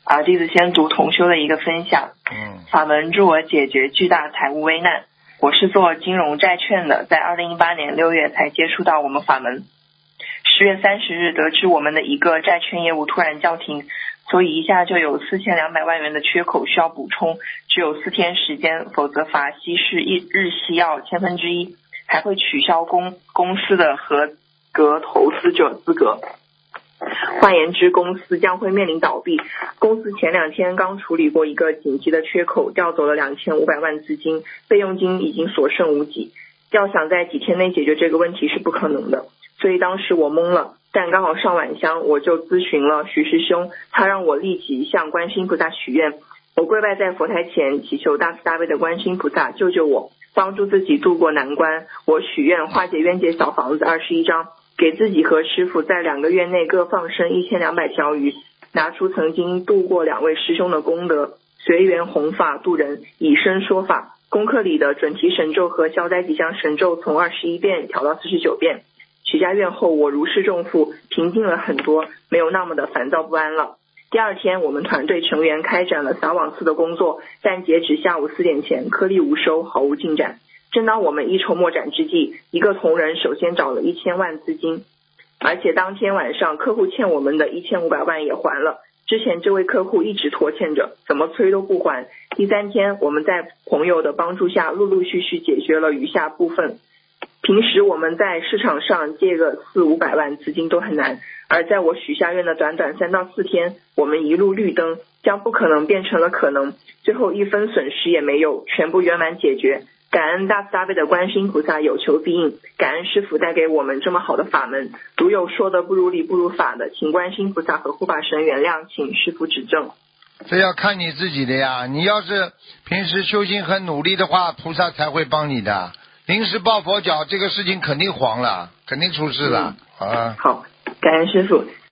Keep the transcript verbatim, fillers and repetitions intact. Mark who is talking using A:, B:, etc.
A: 啊，弟子先读同修的一个分享。
B: 嗯，
A: 法门助我解决巨大财务危难。我是做金融债券的，在二零一八年六月才接触到我们法门。十月三十日得知我们的一个债券业务突然叫停，所以一下就有四千两百万元的缺口需要补充，只有四天时间，否则罚息是一日息要千分之一，还会取消公公司的合格投资者资格。换言之，公司将会面临倒闭。公司前两天刚处理过一个紧急的缺口，调走了两千五百万资金，备用金已经所剩无几，要想在几天内解决这个问题是不可能的。所以当时我懵了，但刚好上晚香，我就咨询了徐师兄，他让我立即向观世音菩萨许愿。我跪拜在佛台前，祈求大慈大悲的观世音菩萨救救我，帮助自己渡过难关。我许愿化解冤结小房子二十一张，给自己和师父在两个月内各放生一千两百条鱼，拿出曾经度过两位师兄的功德，随缘弘法度人，以身说法。功课里的准提神咒和消灾吉祥神咒从二十一遍调到四十九遍。许下愿后，我如释重负，平静了很多，没有那么的烦躁不安了。第二天，我们团队成员开展了撒网寺的工作，但截止下午四点前，颗粒无收，毫无进展。正当我们一筹莫展之际，一个同仁首先找了一千万资金，而且当天晚上客户欠我们的一千五百万也还了。之前这位客户一直拖欠着，怎么催都不还。第三天，我们在朋友的帮助下，陆陆续续解决了余下部分。平时我们在市场上借个四五百万资金都很难，而在我许下愿的短短三到四天，我们一路绿灯，将不可能变成了可能，最后一分损失也没有，全部圆满解决。感恩大慈大悲的观世音菩萨有求必应，感恩师父带给我们这么好的法门，如有说的不如理不如法的，请观世音菩萨和护法神原谅，请师父指正。
B: 这要看你自己的呀，你要是平时修行很努力的话，菩萨才会帮你的。临时抱佛脚，这个事情肯定黄了，肯定出事了、嗯、啊！
A: 好，感恩师父。